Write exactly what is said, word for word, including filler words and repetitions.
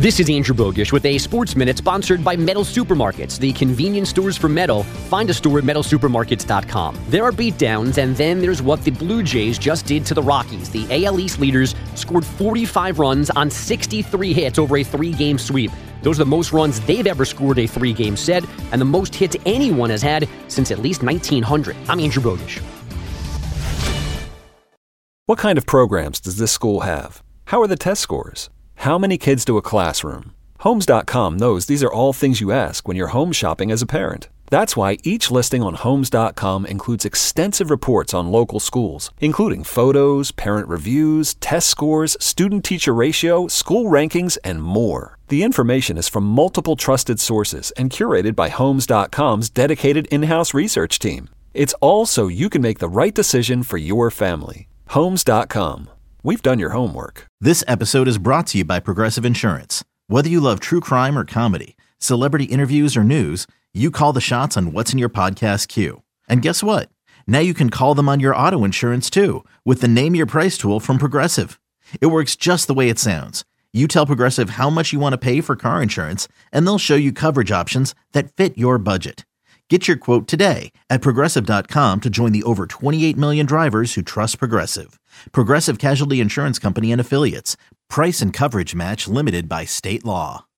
This is Andrew Bogish with a Sports Minute sponsored by Metal Supermarkets, the convenience stores for metal. Find a store at metal supermarkets dot com. There are beatdowns, and then there's what the Blue Jays just did to the Rockies. The A L East leaders scored forty-five runs on sixty-three hits over a three-game sweep. Those are the most runs they've ever scored a three-game set, and the most hits anyone has had since at least nineteen hundred. I'm Andrew Bogish. What kind of programs does this school have? How are the test scores? How many kids do a classroom? Homes dot com knows these are all things you ask when you're home shopping as a parent. That's why each listing on Homes dot com includes extensive reports on local schools, including photos, parent reviews, test scores, student-teacher ratio, school rankings, and more. The information is from multiple trusted sources and curated by Homes dot com's dedicated in-house research team. It's all so you can make the right decision for your family. Homes dot com. We've done your homework. This episode is brought to you by Progressive Insurance. Whether you love true crime or comedy, celebrity interviews or news, you call the shots on what's in your podcast queue. And guess what? Now you can call them on your auto insurance too with the Name Your Price tool from Progressive. It works just the way it sounds. You tell Progressive how much you want to pay for car insurance, and they'll show you coverage options that fit your budget. Get your quote today at progressive dot com to join the over twenty-eight million drivers who trust Progressive. Progressive Casualty Insurance Company and Affiliates. Price and coverage match limited by state law.